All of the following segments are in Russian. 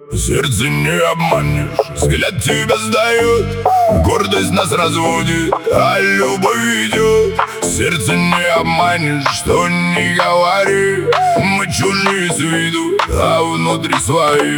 Сердце не обманешь, взгляд тебя сдает, гордость нас разводит, а любовь ведет. Сердце не обманешь, что не говори, мы чужие с виду, а внутри свои.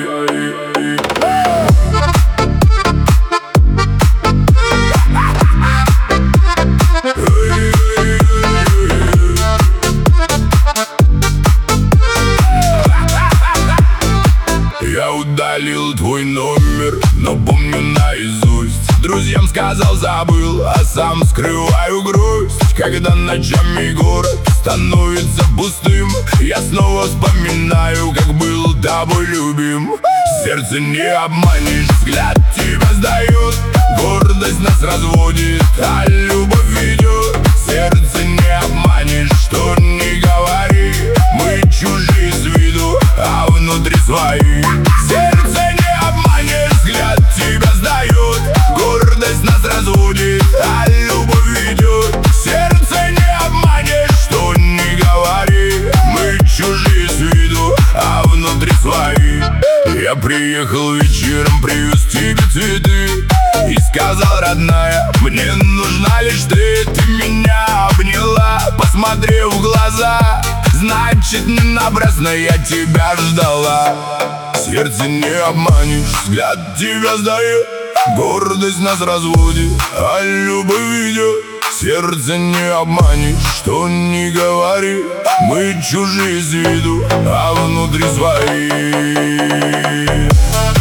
Я удалил твой номер, но помню наизусть. Друзьям сказал, забыл, а сам скрываю грусть. Когда ночами город становится пустым, я снова вспоминаю, как был тобой любим. Сердце не обманешь, взгляд тебя сдает, гордость нас разводит, а любовь ведет. Сердце не обманешь, что не говори, мы чужие с виду, а внутри свои. Сердце не обманешь, взгляд тебя сдает, гордость нас разводит, а любовь ведет. Сердце не обманешь, что не говори, мы чужие с виду, а внутри свои. Я приехал вечером, привез тебе цветы и сказал, родная, мне нужна лишь ты. Ты меня обняла, посмотрев в глаза, значит, не напрасно я тебя ждала. Сердце не обманешь, взгляд тебя сдает, гордость нас разводит, а любовь ведет. Сердце не обманешь, что не говори, мы чужие с виду, а внутри свои.